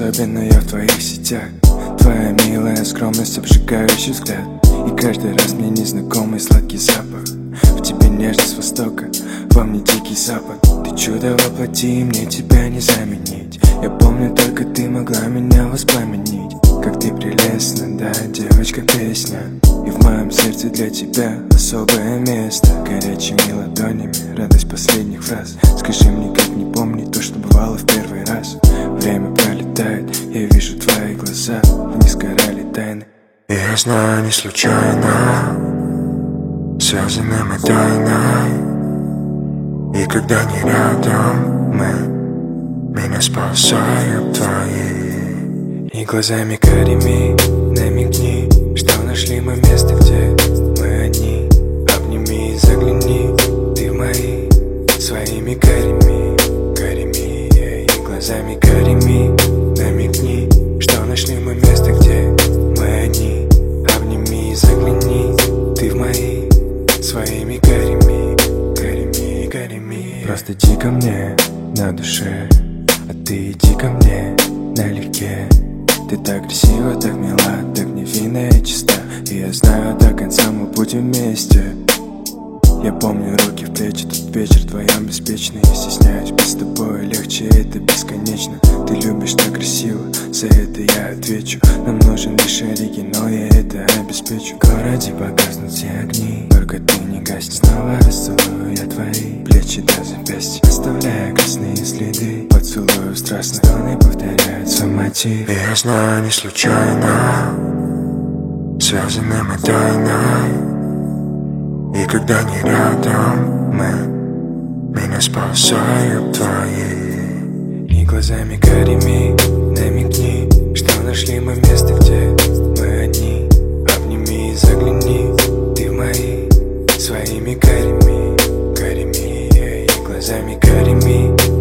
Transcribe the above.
особенно я в твоих сетях. Твоя милая скромность, обжигающий взгляд, и каждый раз мне незнакомый сладкий запах. В тебе нежность востока, во мне дикий запад. Ты чудо воплоти, мне тебя не заменить. Я помню, только ты могла меня воспламенить. Как ты прелестна, да, девочка, песня. И в моем сердце для тебя особое место. Горячими ладонями, радость последних фраз. Скажи мне, как не помнить то, что бывало в первый раз. Время пролетает, я вижу твои глаза, в них сгорали тайны. И я знаю, не случайно связаны мы тайной. И когда не рядом мы, меня спасают твои. И глазами карими намекни, что нашли мы место, где мы одни. Обними и загляни, ты в мои, своими карими, карими. И глазами карими намекни, что нашли мы место, где мы одни. Обними и загляни, ты в мои, своими карими, карими, карими. Просто иди ко мне на душе, а ты иди ко мне налегке. Ты так красива, так мила, так невинна и чиста. И я знаю, до конца мы будем вместе. Я помню руки в плечи, тот вечер вдвоем беспечный. Я стесняюсь быть с тобой, легче, это бесконечно. Ты любишь так красиво, за это я отвечу. Нам нужен лишь оригинал, я это обеспечу. В городе погаснут все огни, только ты не гасни. Снова расцелую я твои плечи до запястья, оставляя красные следы. Поцелую страстно, стоны повторяют свой мотив. И я знаю, не случайно связаны мы тайной. И когда не рядом мы, меня спасают твои. И глазами карими намекни, что нашли мы место, где мы одни. Обними и загляни, ты в мои, своими карими, карими. И глазами карими